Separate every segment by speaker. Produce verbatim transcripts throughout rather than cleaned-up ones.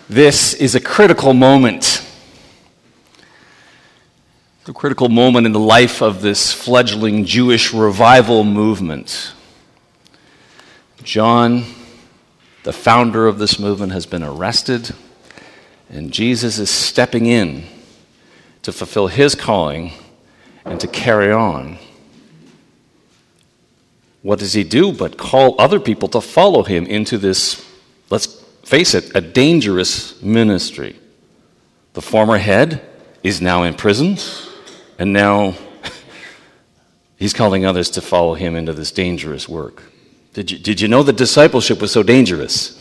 Speaker 1: This is a critical moment. A critical moment in the life of this fledgling Jewish revival movement. John, the founder of this movement, has been arrested, and Jesus is stepping in to fulfill his calling and to carry on. What does he do but call other people to follow him into this, let's face it, a dangerous ministry? The former head is now in prison, and now he's calling others to follow him into this dangerous work. Did you, did you know that discipleship was so dangerous?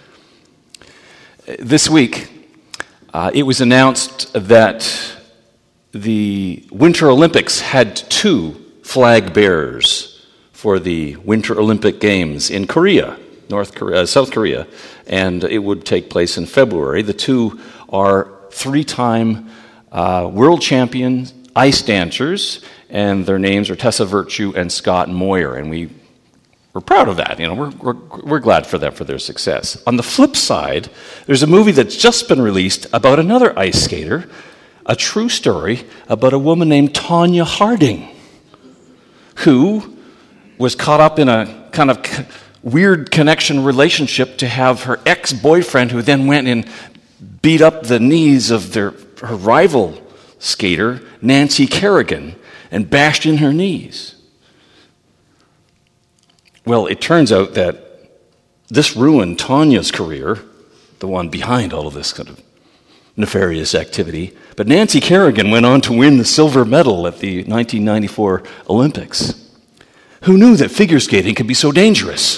Speaker 1: This week, uh, it was announced that the Winter Olympics had two flag bearers for the Winter Olympic Games in Korea, North Korea, uh, South Korea, and it would take place in February. The two are three-time uh, world champion ice dancers, and their names are Tessa Virtue and Scott Moyer, and we we're proud of that. You know, we're we're we're glad for them for their success. On the flip side, there's a movie that's just been released about another ice skater, a true story about a woman named Tonya Harding, who was caught up in a kind of weird connection relationship to have her ex-boyfriend, who then went and beat up the knees of their her rival skater, Nancy Kerrigan, and bashed in her knees. Well, it turns out that this ruined Tonya's career, the one behind all of this kind of nefarious activity. But Nancy Kerrigan went on to win the silver medal at the nineteen ninety-four Olympics. Who knew that figure skating could be so dangerous?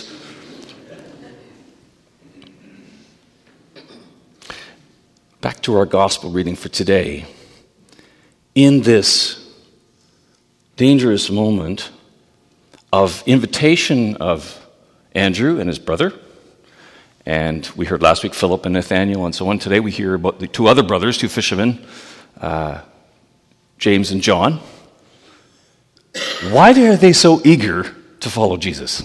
Speaker 1: Back to our gospel reading for today. In this dangerous moment of invitation of Andrew and his brother, and we heard last week Philip and Nathaniel and so on. Today we hear about the two other brothers, two fishermen, uh, James and John. Why are they so eager to follow Jesus?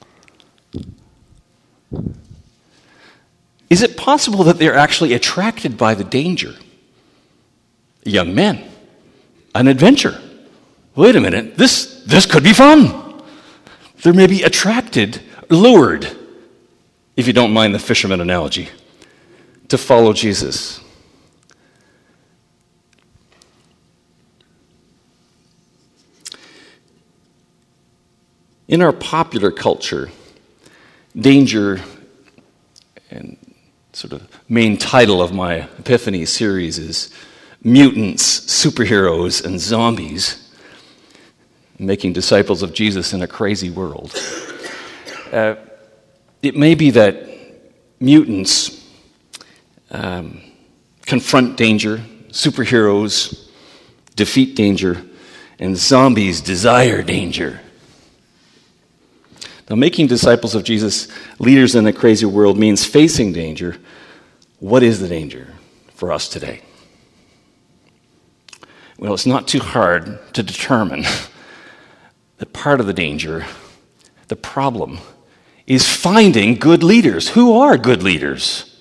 Speaker 1: Is it possible that they're actually attracted by the danger? Young men, an adventure. Wait a minute, this this could be fun. They're maybe attracted, lured, if you don't mind the fisherman analogy, to follow Jesus. In our popular culture, danger, and sort of main title of my Epiphany series is Mutants, Superheroes, and Zombies, making disciples of Jesus in a crazy world. Uh, it may be that mutants um, confront danger, superheroes defeat danger, and zombies desire danger. Now, making disciples of Jesus, leaders in a crazy world, means facing danger. What is the danger for us today? Well, it's not too hard to determine that part of the danger, the problem, is finding good leaders. Who are good leaders?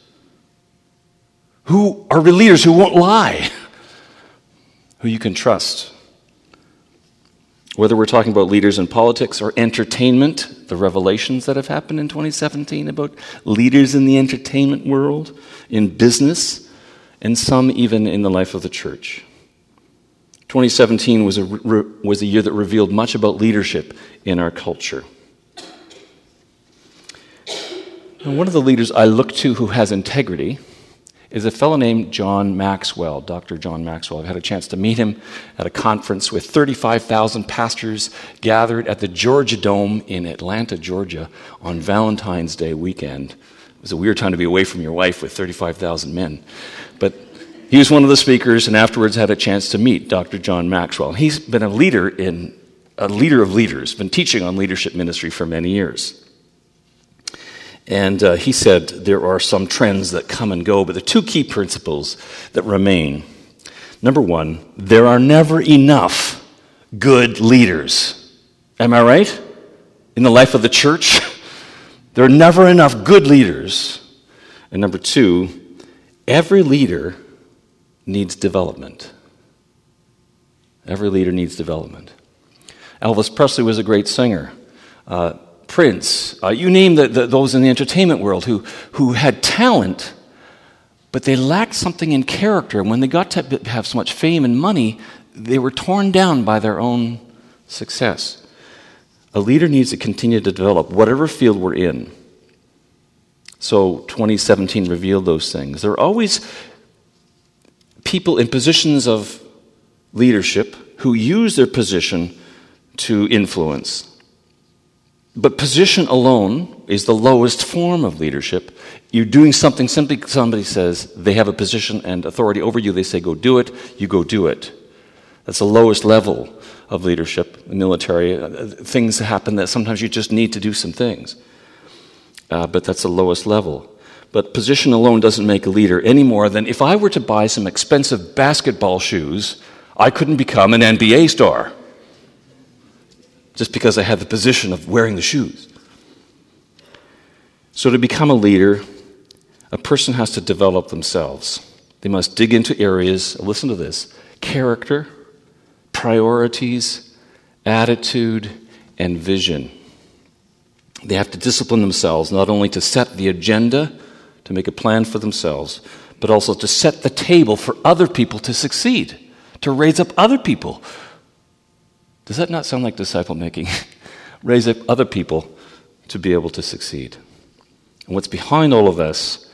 Speaker 1: Who are leaders who won't lie? Who you can trust? Whether we're talking about leaders in politics or entertainment, the revelations that have happened in twenty seventeen about leaders in the entertainment world, in business, and some even in the life of the church. twenty seventeen was a, was a year that revealed much about leadership in our culture. And one of the leaders I look to who has integrity is a fellow named John Maxwell, Doctor John Maxwell. I've had a chance to meet him at a conference with thirty-five thousand pastors gathered at the Georgia Dome in Atlanta, Georgia on Valentine's Day weekend. It was a weird time to be away from your wife with thirty-five thousand men. But he was one of the speakers, and afterwards had a chance to meet Doctor John Maxwell. He's been a leader in a leader of leaders, been teaching on leadership ministry for many years. And uh, he said there are some trends that come and go, but the two key principles that remain. Number one, there are never enough good leaders. Am I right? In the life of the church, there are never enough good leaders. And number two, every leader needs development. Every leader needs development. Elvis Presley was a great singer. Uh, Prince, uh, you name the, the, those in the entertainment world who, who had talent, but they lacked something in character. And when they got to have so much fame and money, they were torn down by their own success. A leader needs to continue to develop whatever field we're in. So twenty seventeen revealed those things. There are always people in positions of leadership who use their position to influence. But position alone is the lowest form of leadership. You're doing something simply because somebody says they have a position and authority over you. They say, go do it. You go do it. That's the lowest level of leadership, the military. Things happen that sometimes you just need to do some things. Uh, but that's the lowest level. But position alone doesn't make a leader any more than if I were to buy some expensive basketball shoes, I couldn't become an N B A star just because I had the position of wearing the shoes. So to become a leader, a person has to develop themselves. They must dig into areas, listen to this, character, priorities, attitude, and vision. They have to discipline themselves, not only to set the agenda, to make a plan for themselves, but also to set the table for other people to succeed, to raise up other people. Does that not sound like disciple making? Raise up other people to be able to succeed. And what's behind all of this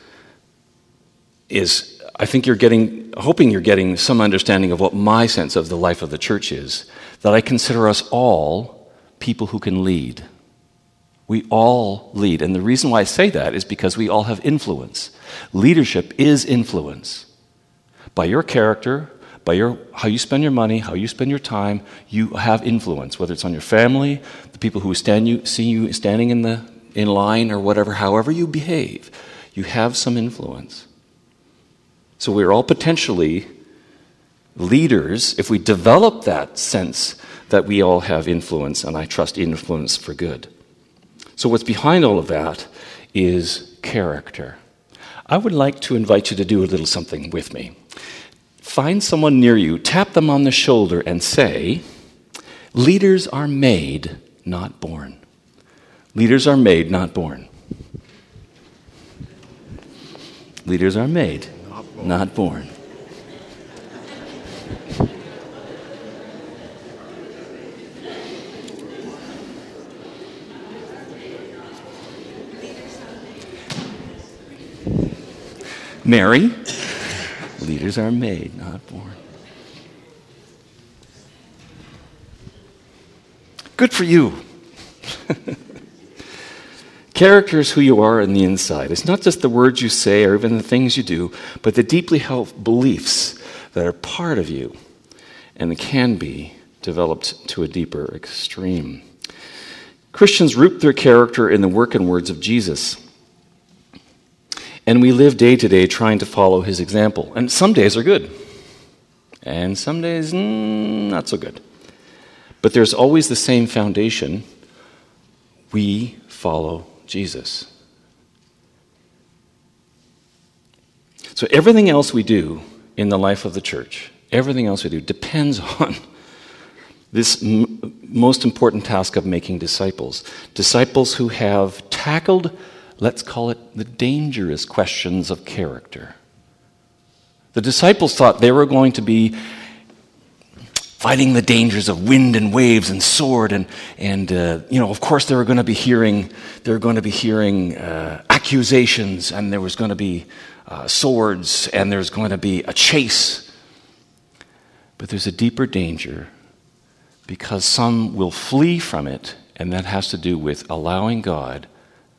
Speaker 1: is, I think you're getting, hoping you're getting some understanding of what my sense of the life of the church is, that I consider us all people who can lead. We all lead. And the reason why I say that is because we all have influence. Leadership is influence. By your character, by your how you spend your money, how you spend your time, you have influence, whether it's on your family, the people who stand you see you standing in the in line or whatever, however you behave, you have some influence. So we're all potentially leaders if we develop that sense that we all have influence, and I trust influence for good. So what's behind all of that is character. I would like to invite you to do a little something with me. Find someone near you, tap them on the shoulder, and say, leaders are made, not born. Leaders are made, not born. Leaders are made, not born. Not born. Mary, leaders are made, not born. Good for you. Character is who you are on the inside. It's not just the words you say or even the things you do, but the deeply held beliefs that are part of you and can be developed to a deeper extreme. Christians root their character in the work and words of Jesus. And we live day to day trying to follow his example. And some days are good. And some days, mm, not so good. But there's always the same foundation. We follow Jesus. So everything else we do in the life of the church, everything else we do depends on this m- most important task of making disciples. Disciples who have tackled, let's call it, the dangerous questions of character. The disciples thought they were going to be fighting the dangers of wind and waves and sword, and and uh, you know, of course, they were going to be hearing they were going to be hearing uh, accusations, and there was going to be uh, swords, and there's going to be a chase. But there's a deeper danger, because some will flee from it, and that has to do with allowing God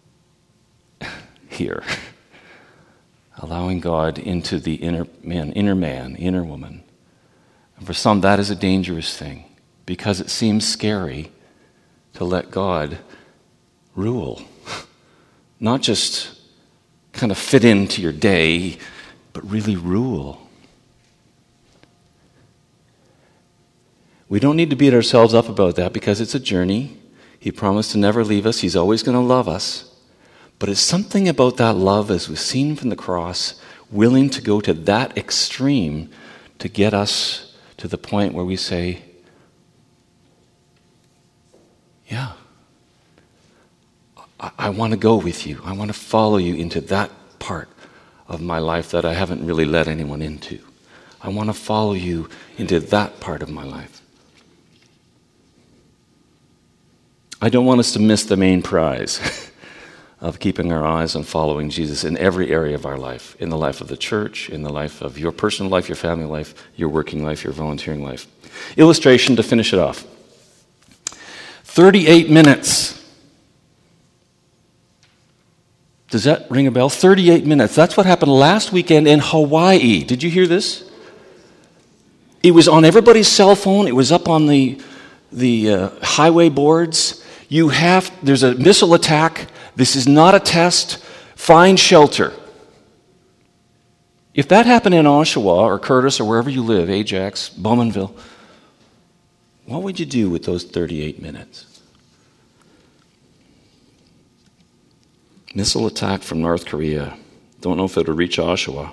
Speaker 1: here, allowing God into the inner man, inner man, inner woman. And for some, that is a dangerous thing, because it seems scary to let God rule. Not just kind of fit into your day, but really rule. We don't need to beat ourselves up about that, because it's a journey. He promised to never leave us. He's always going to love us. But it's something about that love, as we've seen from the cross, willing to go to that extreme to get us to the point where we say, yeah, I, I want to go with you. I want to follow you into that part of my life that I haven't really let anyone into. I want to follow you into that part of my life. I don't want us to miss the main prize of keeping our eyes on following Jesus in every area of our life, in the life of the church, in the life of your personal life, your family life, your working life, your volunteering life. Illustration to finish it off. thirty-eight minutes. Does that ring a bell? thirty-eight minutes. That's what happened last weekend in Hawaii. Did you hear this? It was on everybody's cell phone. It was up on the, the uh, highway boards. You have, there's a missile attack. This is not a test. Find shelter. If that happened in Oshawa or Curtis or wherever you live, Ajax, Bowmanville, what would you do with those thirty-eight minutes? Missile attack from North Korea. Don't know if it'll reach Oshawa.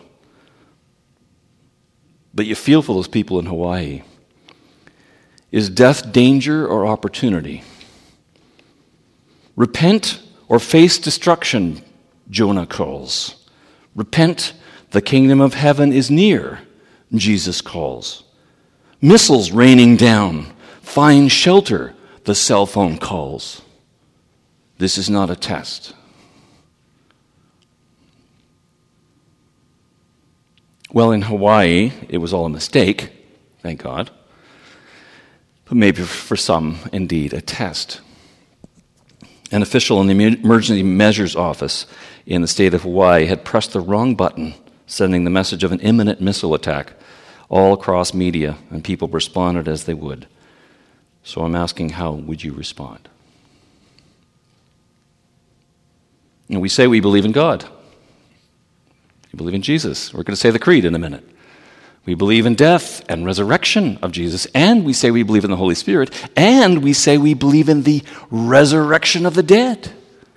Speaker 1: But you feel for those people in Hawaii. Is death danger or opportunity? Repent or face destruction, Jonah calls. Repent, the kingdom of heaven is near, Jesus calls. Missiles raining down, find shelter, the cell phone calls. This is not a test. Well, in Hawaii, it was all a mistake, thank God. But maybe for some, indeed, a test. An official in the Emergency Measures Office in the state of Hawaii had pressed the wrong button, sending the message of an imminent missile attack all across media, and people responded as they would. So I'm asking, how would you respond? And we say we believe in God. We believe in Jesus. We're going to say the creed in a minute. We believe in death and resurrection of Jesus, and we say we believe in the Holy Spirit, and we say we believe in the resurrection of the dead.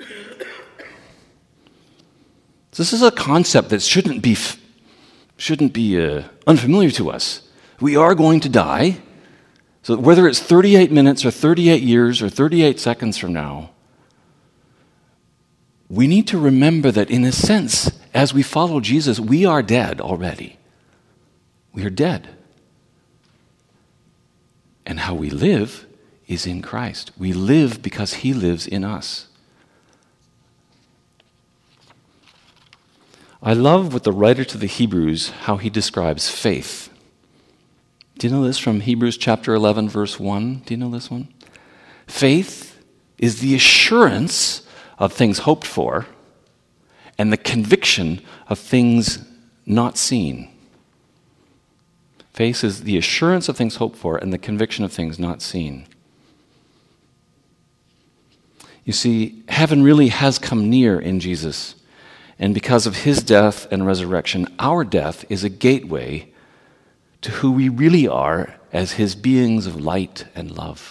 Speaker 1: This is a concept that shouldn't be shouldn't be uh, unfamiliar to us. We are going to die. So whether it's thirty-eight minutes or thirty-eight years or thirty-eight seconds from now, we need to remember that in a sense, as we follow Jesus, we are dead already. We are dead. And how we live is in Christ. We live because He lives in us. I love what the writer to the Hebrews, how he describes faith. Do you know this from Hebrews chapter eleven, verse one? Do you know this one? Faith is the assurance of things hoped for and the conviction of things not seen. Faith is the assurance of things hoped for and the conviction of things not seen. You see, heaven really has come near in Jesus. And because of His death and resurrection, our death is a gateway to who we really are as His beings of light and love.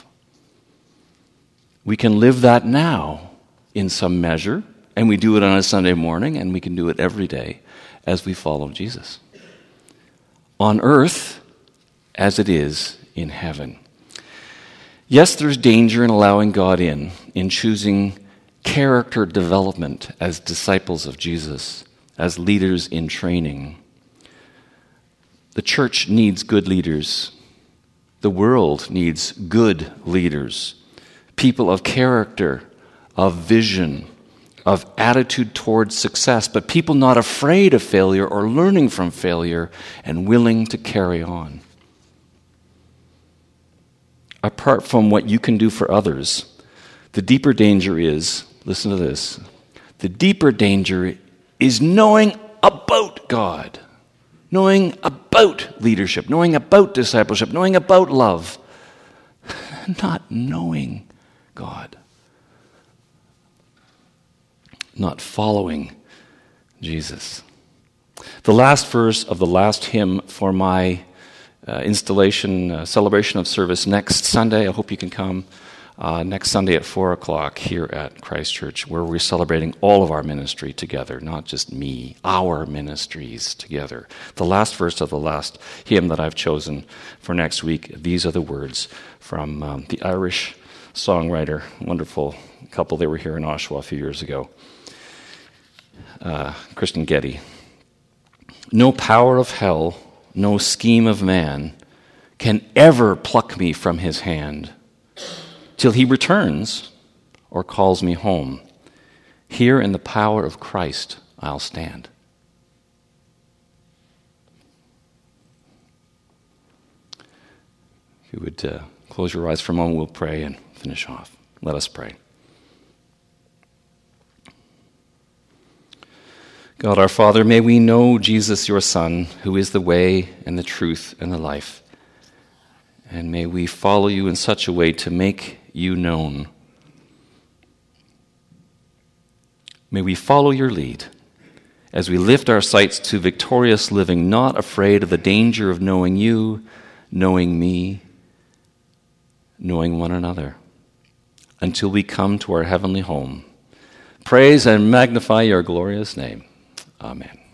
Speaker 1: We can live that now in some measure, and we do it on a Sunday morning, and we can do it every day as we follow Jesus. On earth as it is in heaven. Yes, there's danger in allowing God in, in choosing character development as disciples of Jesus, as leaders in training. The church needs good leaders. The world needs good leaders, people of character, of vision, of attitude towards success, but people not afraid of failure or learning from failure and willing to carry on. Apart from what you can do for others, the deeper danger is, listen to this, the deeper danger is knowing about God, knowing about leadership, knowing about discipleship, knowing about love, not knowing God. Not following Jesus. The last verse of the last hymn for my uh, installation, uh, celebration of service next Sunday, I hope you can come, uh, next Sunday at four o'clock here at Christ Church, where we're celebrating all of our ministry together, not just me, our ministries together. The last verse of the last hymn that I've chosen for next week, these are the words from um, the Irish songwriter, wonderful couple, they were here in Oshawa a few years ago, uh, Kristen Getty. No power of hell, no scheme of man can ever pluck me from his hand till he returns or calls me home. Here in the power of Christ I'll stand. If you would uh, close your eyes for a moment, we'll pray and finish off. Let us pray. God our Father, may we know Jesus, your Son, who is the way and the truth and the life. And may we follow you in such a way to make you known. May we follow your lead as we lift our sights to victorious living, not afraid of the danger of knowing you, knowing me, knowing one another, until we come to our heavenly home. Praise and magnify your glorious name. Amen.